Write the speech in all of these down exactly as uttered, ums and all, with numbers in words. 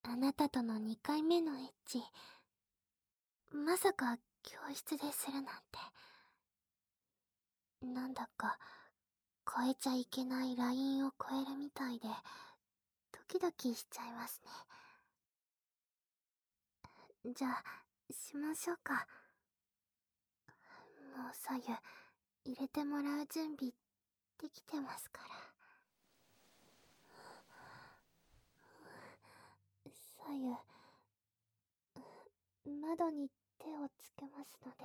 あなたとのにかいめのエッチ、まさか教室でするなんて。なんだか、超えちゃいけないラインを超えるみたいで、ドキドキしちゃいますね。じゃあ、しましょうか。もう左右、入れてもらう準備、できてますから。左右、窓に手をつけますので、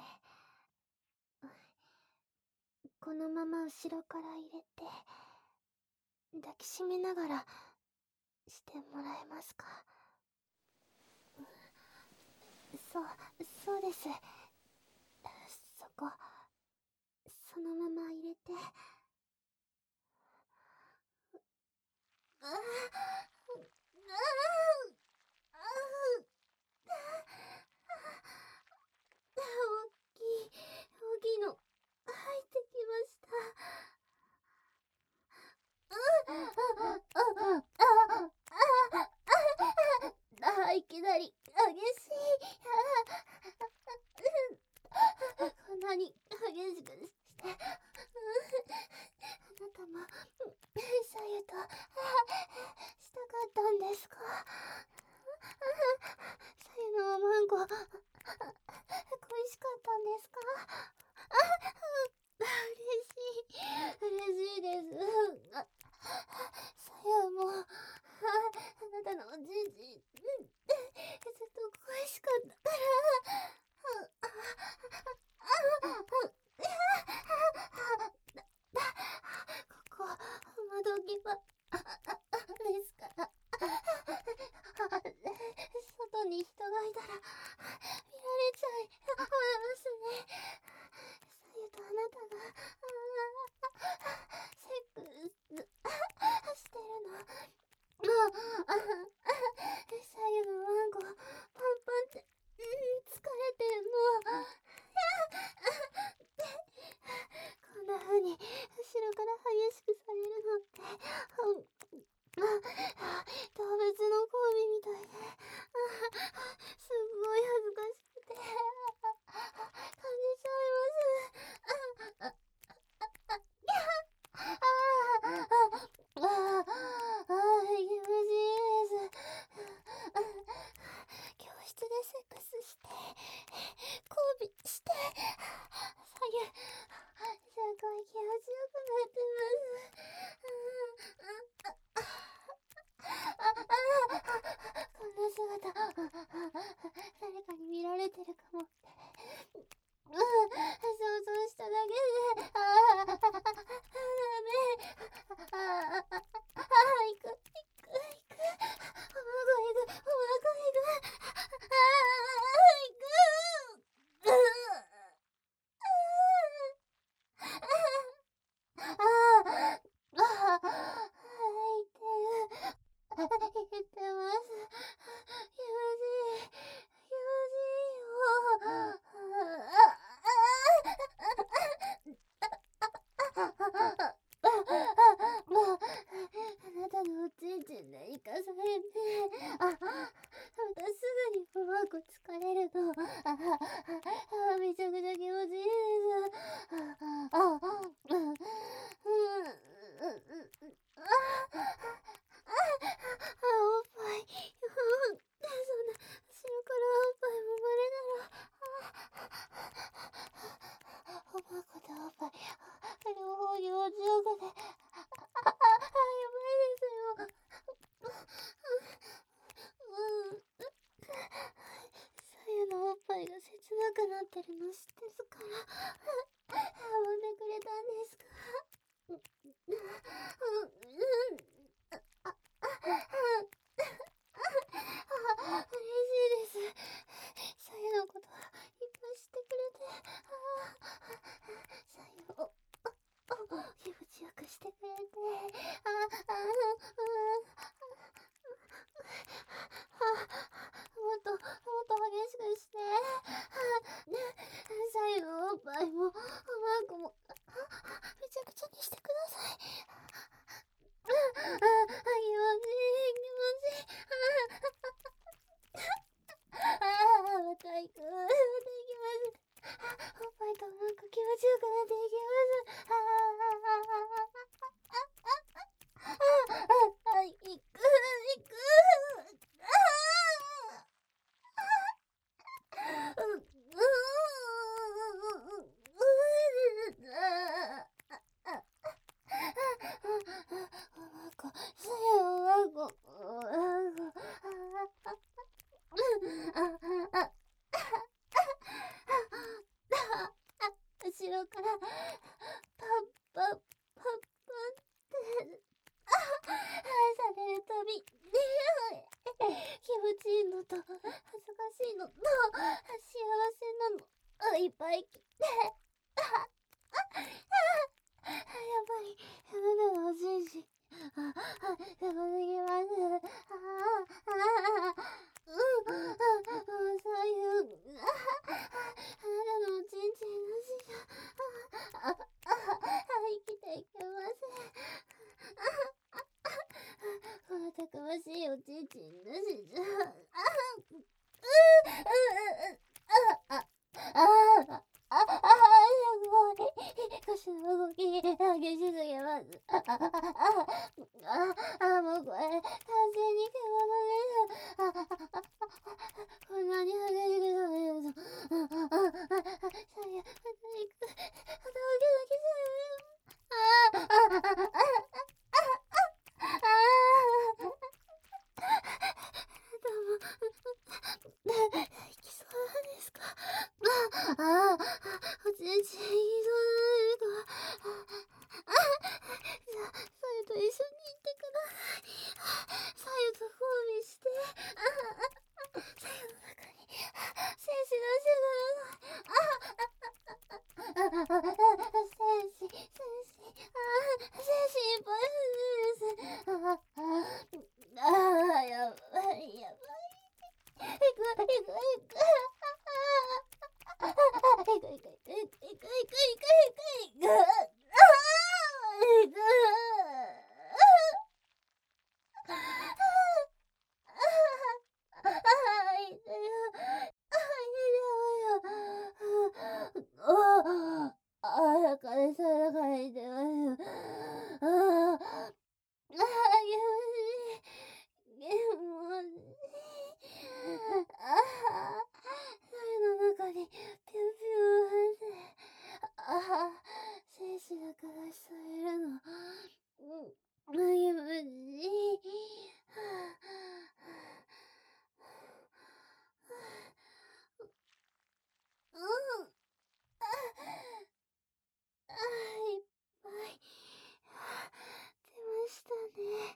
このまま後ろから入れて、抱きしめながら、してもらえますか。そう、そうです。そこ、そのまま入れて。ああ、ああ、大きい、大きいの、入ってきました。ああ、いきなり、激しい。こんなに激しくして、あなたも、左右と、したかったんですか。左右のおまんこ、恋しかったんですか。嬉しい、嬉しいです。左右も、あなたのおじいじ、ずっと恋しかったから。ここ、窓際ですから。外に人がいたら、見られちゃいますね。左右とあなたが、セックスしてるの。もう、左右のワンコ、パンパンって、うん、疲れて、もう、こんな風に、後ろから激しくされるのって、動物の交尾みたいで、すっごい恥ずかしくて、感じちゃいます。ああ、ああ、気持ちいいです。教室でセックスして、交尾して、左右、すごい気持ちよくなってます。こんな姿、誰かに見られてるかもって。想像しただけで、ああ、ダメ。ああ、ああ、行く、行く、行く。おまご行く、おまご行く。ああ、行く。ああ、ああ、入ってる。入ってます。気持ちいい。気持ちいいよ。もう、あなたのおちんちんで生かされて、あ、またすぐにうまく疲れるの。あ、あ、めちゃくちゃ気持ちいいです。あ、あ、うん、うん、うん、あ、おっぱい、そんな、後ろからおっぱい揉まれたら、おまことおっぱい、両方気持ちよくて、あ、あ、やばいですよ。うん。左右のおっぱいが切なくなってるの知ってるから、揉んでくれたんですか。うん、うん、あ、あ、嬉しいです。左右のこといっぱい知ってくれて、左右を気持ちよくしてくれて、あ、あ、もっともっと激しくして、左右のおっぱいもおまんこもめちゃくちゃにしてください。 持ちいいのと恥ずかしいのと幸せなのいっぱい来てやっぱりあなたのおじいじああすごすぎます。あああうんあもうそういうああなたのおちんちんのしじゃあああ生きていけません。このたくましいおちんちんのしじゃあうううああああああすごい腰の動き激しすぎます。あああああもうこれ完全に獣です。ああこんなに激しくされるとああああ最悪また行くまたドキドキする。あああああああどうも行きそうなんですか。ああおちんちん言いそうなんですか。ああじゃあさゆと一緒に行ってください。さゆと交尾してああさゆの中に精子出してください。ああ精子精子ああ精子いっぱいです。ああああやばいやばい行く行く行くああ行く行く行く行く行く行く行く行く行くああ行くああ痛いよああ痛いよああああ彼さらから痛いますああああ気持ちいい気持ちいいああ声の中にピュンピュンああ精子がからしされるのうん気持ちいいうんああいっぱい出ましたね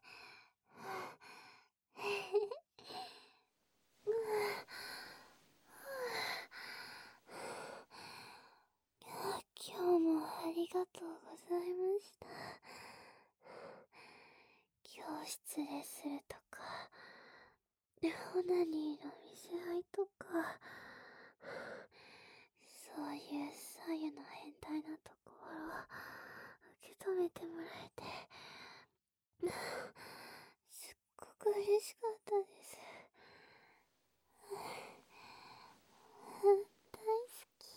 今日もありがとうございました。今日失礼するとかオナニーの見せ合いとかそういう左右の変態なところを受け止めてもらえてすっごく嬉しかったです。大好き。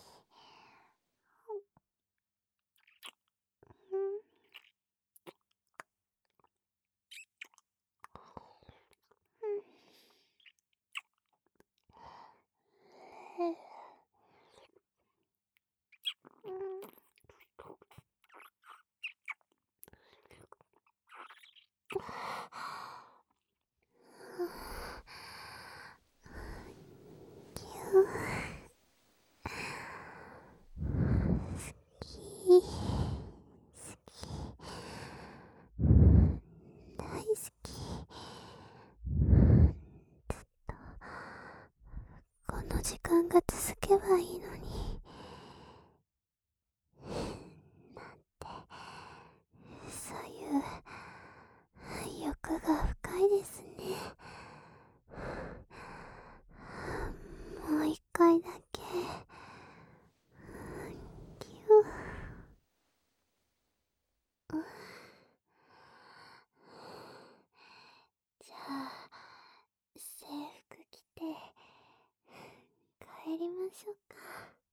うんうん好き大好き。この時間が続けばいいのになんてそういう欲が深いですね。もう一回だけぎゅじゃあ制服着て帰りましょうか。